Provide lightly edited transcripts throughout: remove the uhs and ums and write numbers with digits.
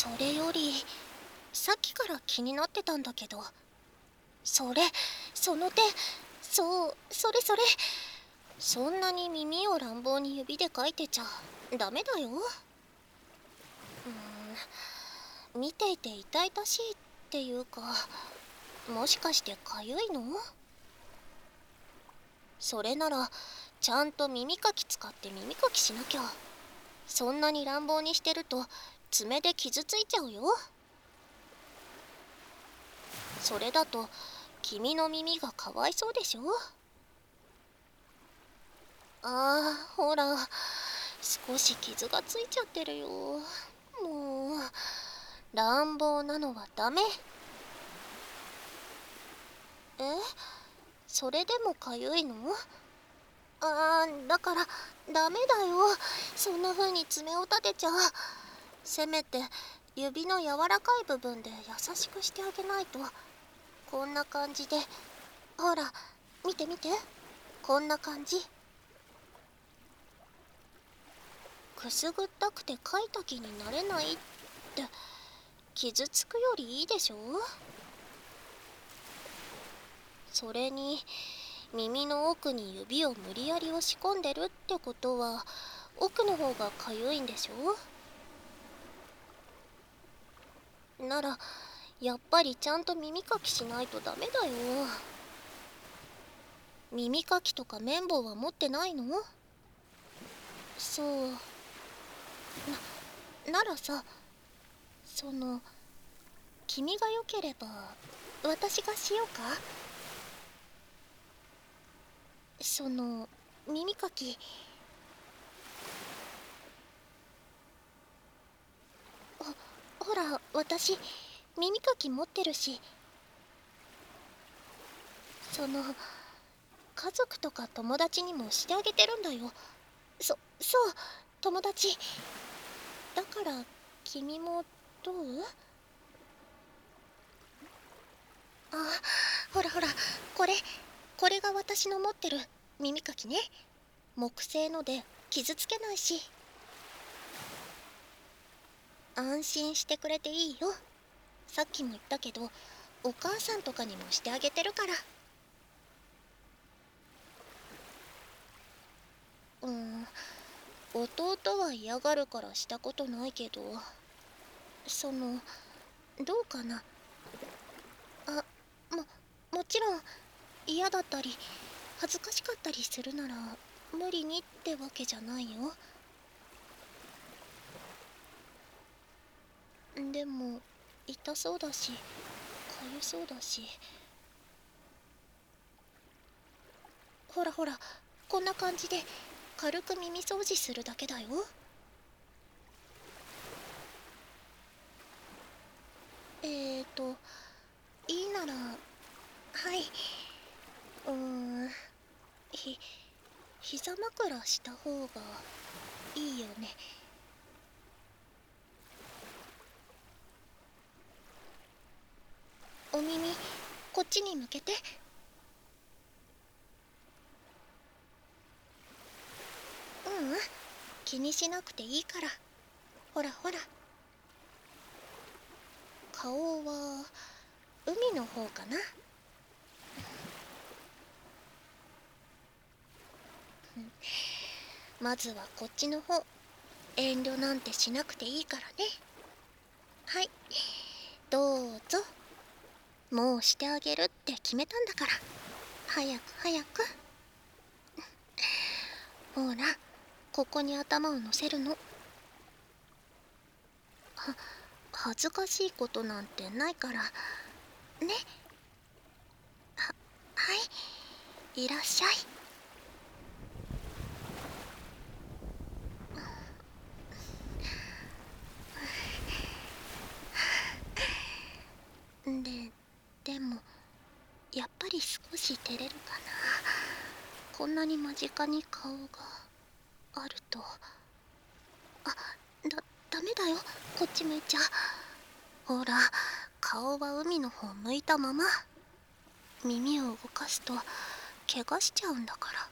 それよりさっきから気になってたんだけど、その手、それそんなに耳を乱暴に指でかいてちゃダメだよ。見ていて痛々しいっていうか、もしかしてかゆいの？それならちゃんと耳かき使って耳かきしなきゃ。そんなに乱暴にしてると爪で傷ついちゃうよ。それだと君の耳がかわいそうでしょ。ほら、少し傷がついちゃってるよ。もう乱暴なのはダメ。それでもかゆいの？だからダメだよ、そんな風に爪を立てちゃ。せめて指の柔らかい部分で優しくしてあげないと。こんな感じで、ほら見て見て、こんな感じ。くすぐったくてかいた気になれないって傷つくよりいいでしょ。それに耳の奥に指を無理やり押し込んでるってことは奥の方がかゆいんでしょ。ならやっぱりちゃんと耳かきしないとダメだよ。耳かきとか綿棒は持ってないの？そう。ならさ、君がよければ私がしようか？耳かき。ほら私耳かき持ってるし。家族とか友達にもしてあげてるんだよ。そう友達だから。君もどう？ほらほら、これが私の持ってる耳かきね。木製ので傷つけないし。安心してくれていいよ。さっきも言ったけどお母さんとかにもしてあげてるから。弟は嫌がるからしたことないけど、どうかな。もちろん嫌だったり恥ずかしかったりするなら無理にってわけじゃないよ。でも痛そうだしかゆそうだし。ほらほら、こんな感じで軽く耳掃除するだけだよ。いいなら、はい。膝枕した方がいいよね。お耳こっちに向けて。気にしなくていいから。ほらほら。顔は海の方かな。まずはこっちの方。遠慮なんてしなくていいからね。はい、どうぞ。もうしてあげるって決めたんだから、早く早く。ほら、ここに頭を乗せるの。恥ずかしいことなんてないからね。はい、いらっしゃい。でもやっぱり少し照れるかな。こんなに間近に顔があると。ダメだよ、こっち向いちゃ。ほら、顔は海の方向いたまま。耳を動かすと怪我しちゃうんだから。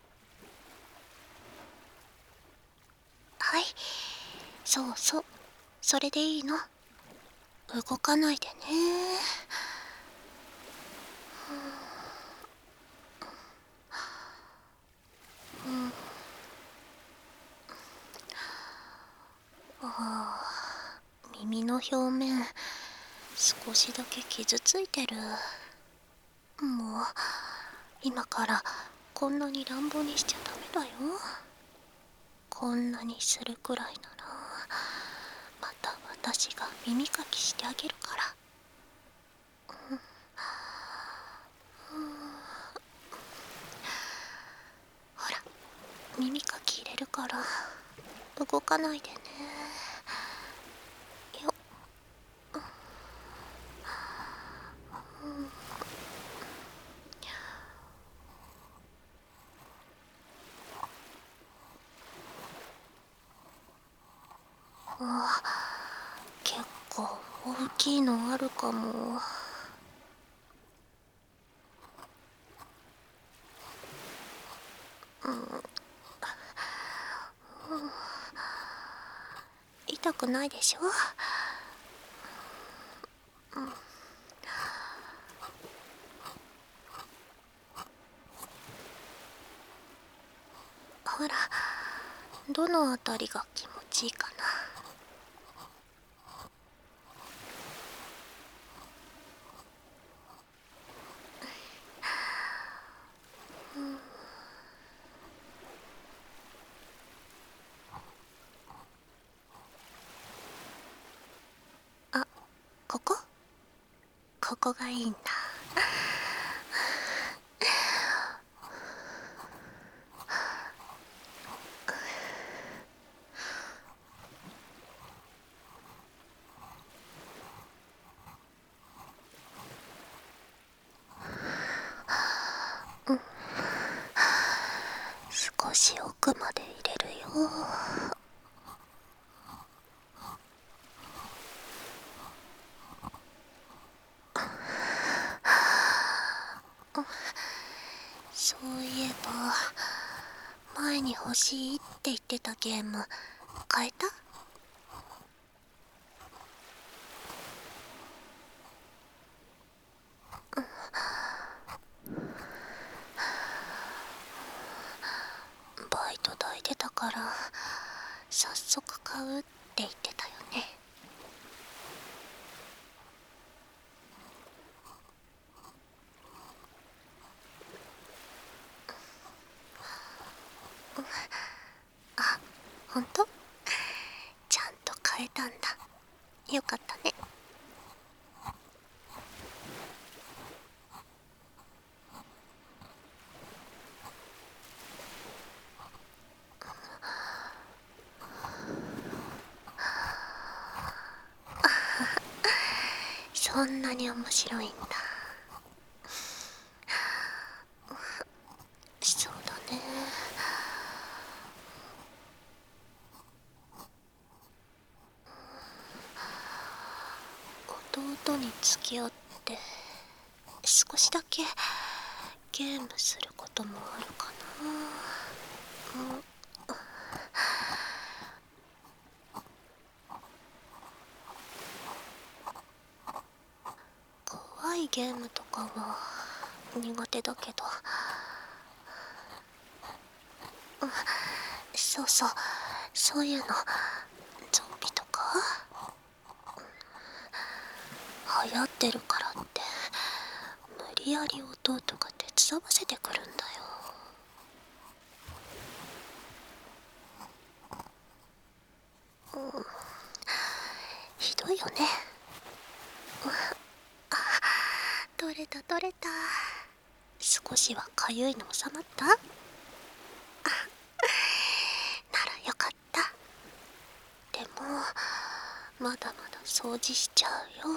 はい、そうそれでいいの？動かないでね。耳の表面少しだけ傷ついてる。もう今からこんなに乱暴にしちゃダメだよ。こんなにするくらいならまた私が耳かきしてあげるから。ほら、耳かき入れるから動かないでね。よっ。結構大きいのあるかも。痛くないでしょ？ほら、どのあたりが気持ちいいかな。あ、ここ？ここがいいんだ。少し奥まで入れるよ。そういえば前に欲しいって言ってたゲーム変えた？バイト代出たから早速買うって言ってたよね。あ、ほんと？ちゃんと買えたんだ。よかったね。そんなに面白いんだ。そうだね。弟に付き合って少しだけゲームすることもあるかな。怖いゲームとかは苦手だけど、そうそう、そういうのゾンビとか流行ってるからって無理やり弟が手伝わせてくるんだよ。ひどいよね。取れた取れた。少しはかゆいの収まった？ならよかった。でもまだまだ掃除しちゃうよ。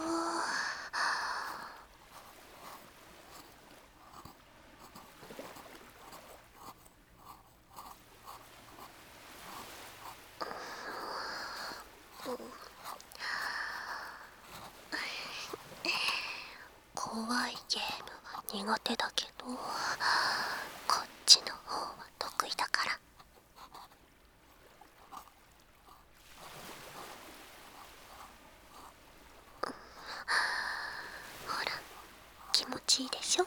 怖いゲームは苦手だけどこっちの方は得意だから。 ちいいでしょ。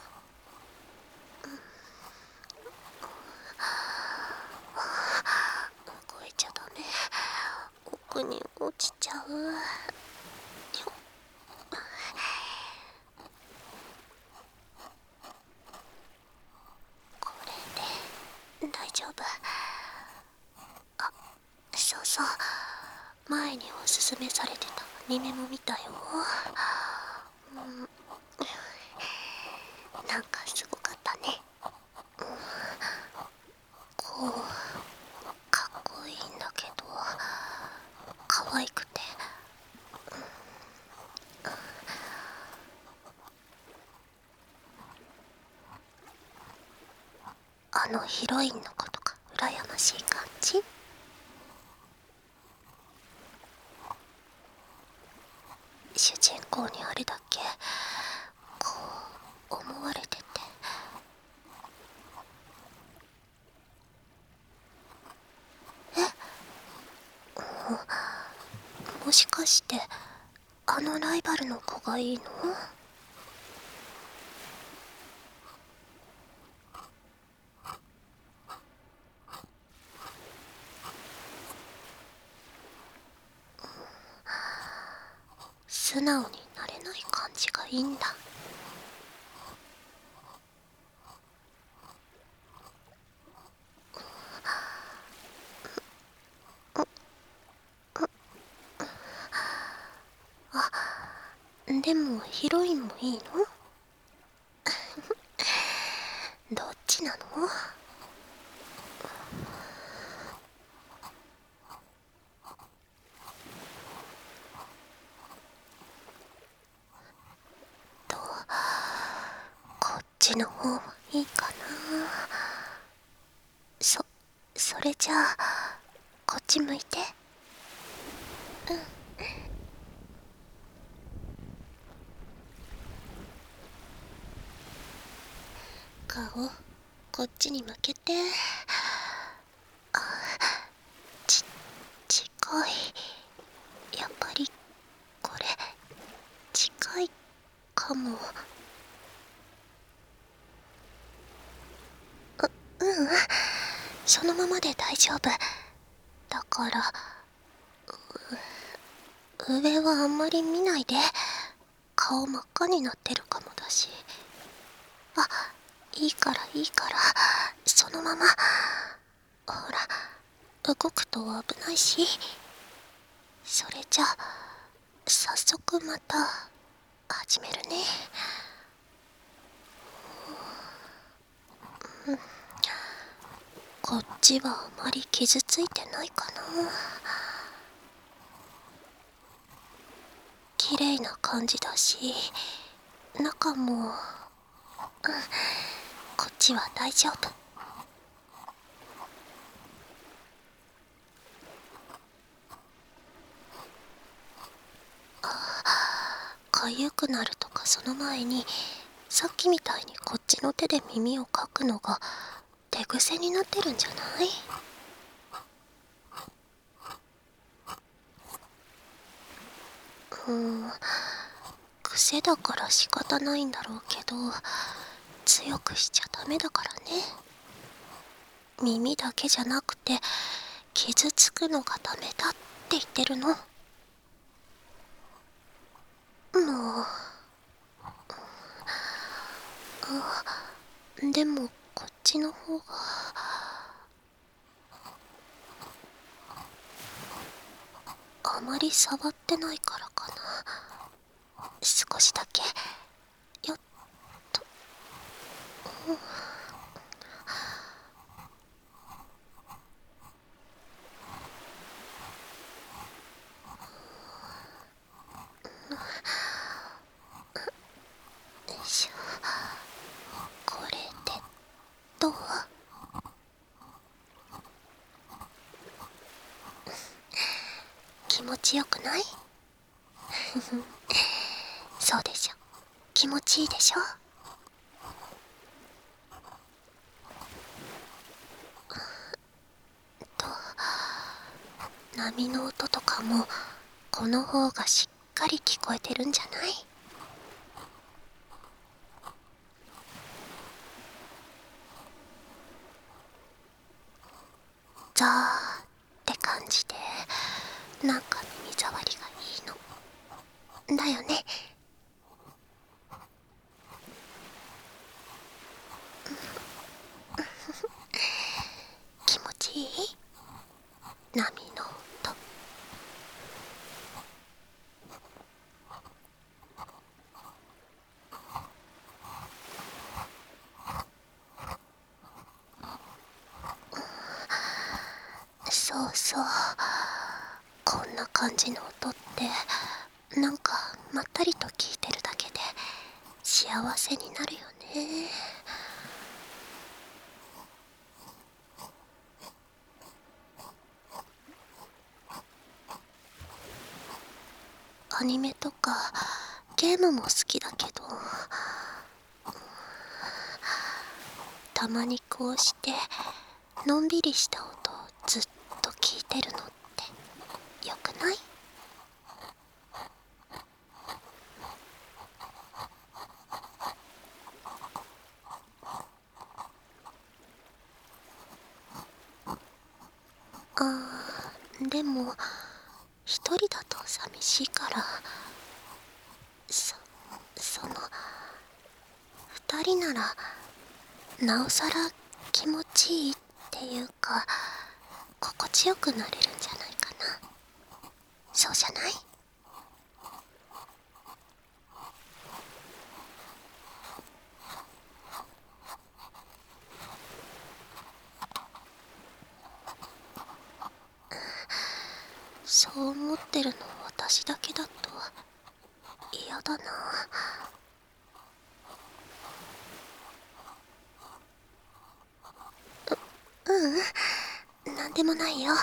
動いちゃダメ、奥に落ちちゃう。これで大丈夫。あ、そうそう、前におすすめされてたアニメも見たよ。なんかすごかったね。こうかっこいいんだけど可愛くて、あのヒロインの子とか羨ましい感じ。主人公にあれだけこう思われてて、もしかしてあのライバルの子がいいの？素直になれない感じがいいんだ。でもヒロインもいいの？どっちなの？と、こっちの方もいいかな。それじゃあこっち向いて。顔こっちに向けて。近い。やっぱりこれ近いかも。そのままで大丈夫だから。上はあんまり見ないで、顔真っ赤になってるかもだし。あ、いいからいいから、そのまま。ほら、動くと危ないし。それじゃ早速また始めるね。こっちはあまり傷ついてないかな。綺麗な感じだし、中もこっちは大丈夫。かゆくなるとかその前に、さっきみたいにこっちの手で耳をかくのが手癖になってるんじゃない？癖だから仕方ないんだろうけど、強くしちゃダメだからね。耳だけじゃなくて傷つくのがダメだって言ってるの。もうでもこっちの方があまり触ってないからかな。少しだけ。よっと。よいしょ。これでどう？気持ちよくない？そうでしょ。気持ちいいでしょ。波の音とかもこの方がしっかり聞こえてるんじゃない？ ザーって感じでなんか耳障りがいいのだよね。気持ちいい？波の音。そうそう、こんな感じの音ってなんかまったりと聞いてるだけで幸せになるよね。アニメとかゲームも好きだけど、たまにこうしてのんびりした音をずっと聞いてるのってよくない？でも一人だと寂しいから、その二人ならなおさら気持ちいいっていうか心地よくなれるんじゃないかな。そうじゃない？そう思ってるの私だけだと嫌だな。なんでもないよ。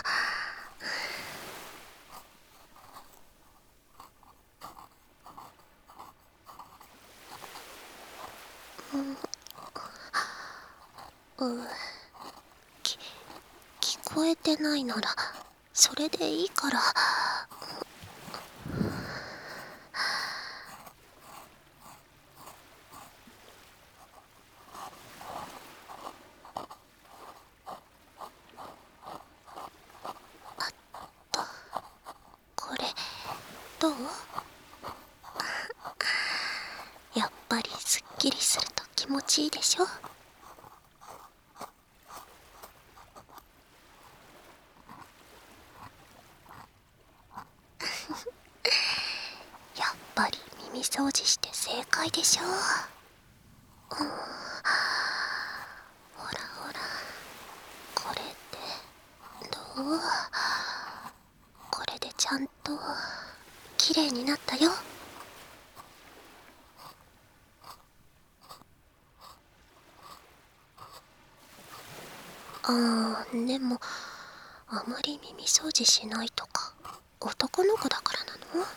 うん、聞こえてないならそれでいいから。これどう？やっぱりすっきりすると気持ちいいでしょ？やっぱり耳掃除して正解でしょ？ほらほら、これでどう？これでちゃんと綺麗になったよ。でもあまり耳掃除しないとか男の子だからなの？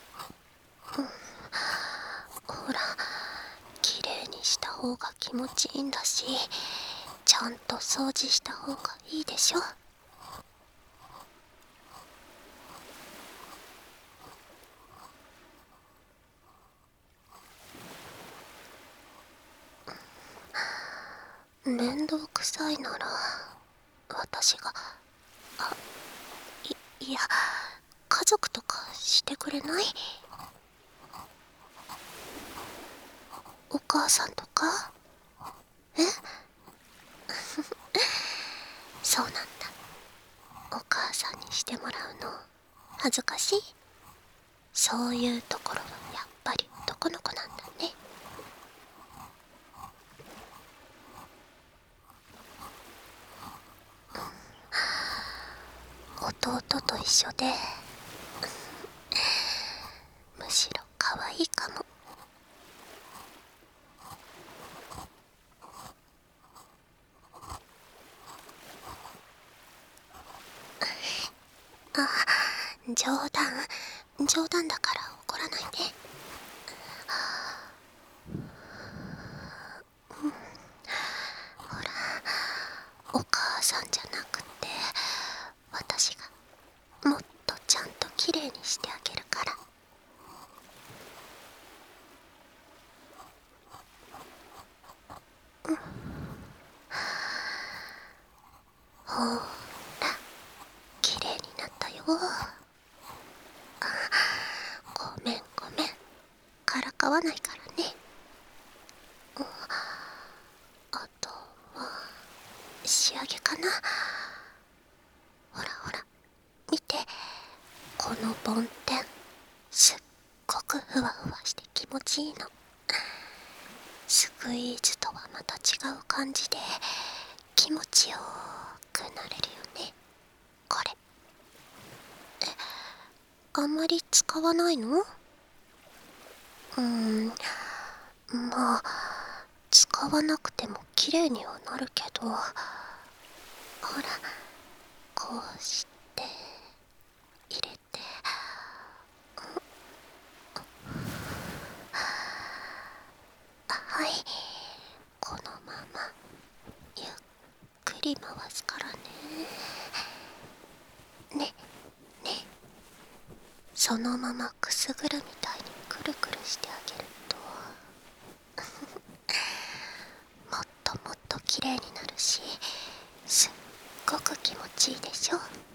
ほら、綺麗にした方が気持ちいいんだし、ちゃんと掃除した方がいいでしょ？面倒くさいなら私が、いや、家族とかしてくれない？お母さんとか？え？そうなんだ。お母さんにしてもらうの恥ずかしい？そういうところはやっぱり男の子なんだね。弟と一緒でむしろ可愛いかも。冗談だから怒らないで。ほら、お母さんじゃなくて私がもっとちゃんと綺麗にしてあげるから。ほら、 使わないからね。あとは仕上げかな。ほらほら見て、この梵天すっごくふわふわして気持ちいいの。スクイーズとはまた違う感じで気持ちよくなれるよね、これ。あんまり使わないの？まあ使わなくても綺麗にはなるけど、ほらこうして入れて、はい、このままゆっくり回すからね。ねそのままくすぐるみたいにくるくるしてあげるともっともっと綺麗になるし、すっごく気持ちいいでしょ。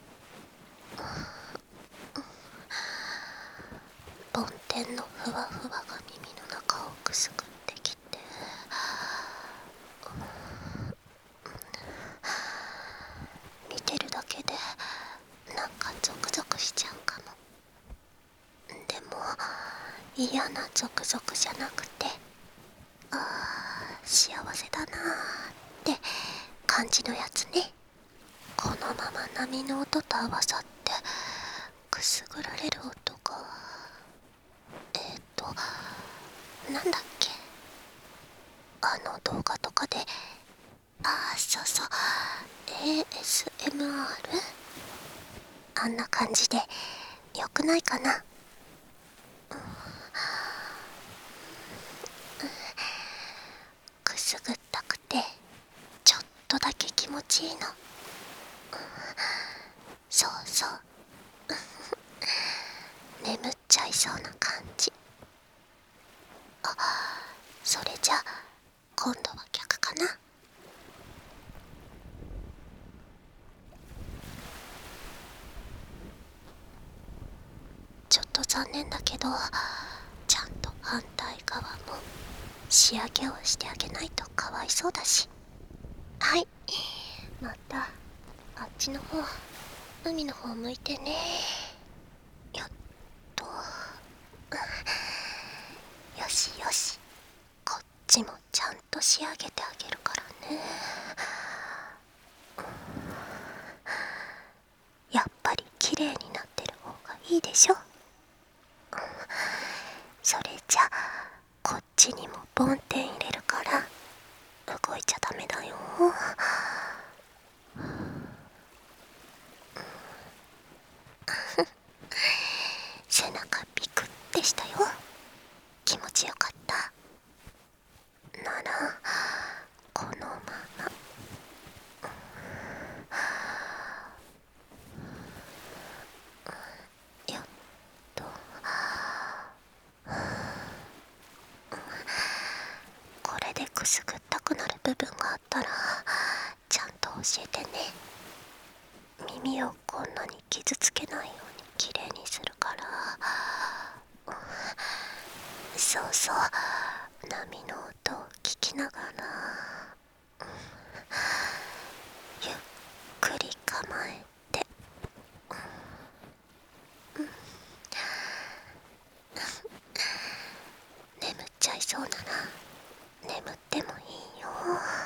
梵天のふわふわが耳の中をくすぐってきて、見てるだけでなんかゾクゾクしちゃうかも。でも嫌なゾクゾクじゃなくて、幸せだなーって感じのやつね。このまま波の音と合わさってくすぐられる音が、なんだっけ、あの動画とかで、そうそう、 ASMR？ あんな感じでよくないかな。くすぐったくてちょっとだけ気持ちいいの。そうそう眠っちゃいそうな感じ。それじゃ今度は逆かな。ちょっと残念だけど、ちゃんと反対側も仕上げをしてあげないとかわいそうだし。はい、またあっちの方、海の方向いてね。よっと、よしよし、こっちもちゃんと仕上げてあげるからね。やっぱり綺麗になってる方がいいでしょ。それじゃこっちにも梵天入れるから動いちゃダメだよ。背中ピクってしたよ。気持ちよかったならこのままよっと、これでくすぐったくなる部分があったらちゃんと教えてね。耳をこんなに傷つけないようにきれいにするから。そうそう、波の音を聞きながらゆっくり構えて、眠っちゃいそうなら眠ってもいいよ。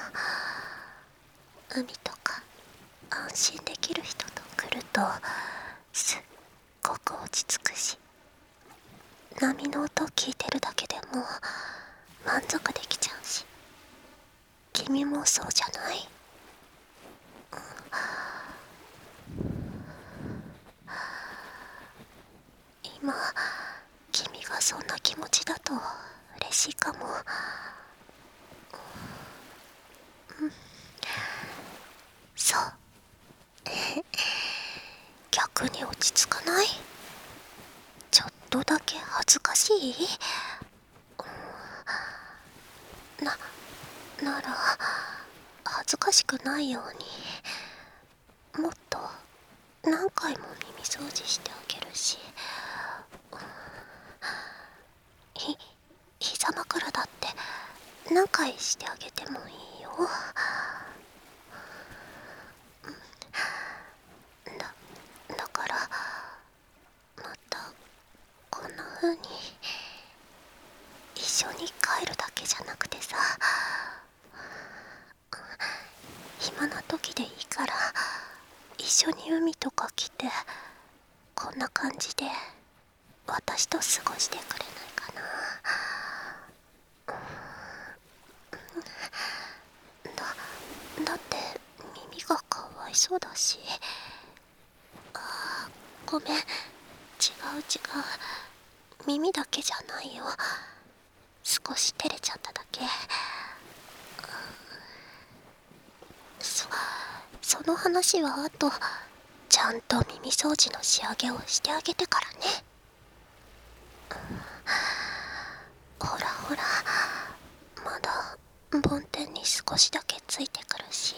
海とか安心できる人と来るとすっごく落ち着くし、波の音聞いてるだけでも満足できちゃうし。君もそうじゃない？今君がそんな気持ちだと嬉しいかも。そう逆に落ち着かない？ちょっとだけ恥ずかしい？なら恥ずかしくないようにもっと何回も耳掃除してあげるし、 仲居してあげてもいいよ。だからまたこんな風に一緒に帰るだけじゃなくてさ、暇な時でいいから一緒に海とか来て、こんな感じで私と過ごしてくれないかな。だって耳がかわいそうだし。ごめん、違う違う、耳だけじゃないよ。少し照れちゃっただけ。その話は後、ちゃんと耳掃除の仕上げをしてあげてからね。ほらほら、まだ梵天に少しだけついてくるし。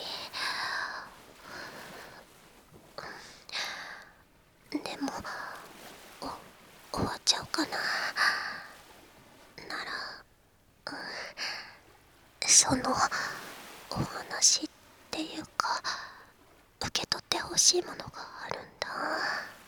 でも終わっちゃうかな。なら、そのお話っていうか、受け取ってほしいものがあるんだ。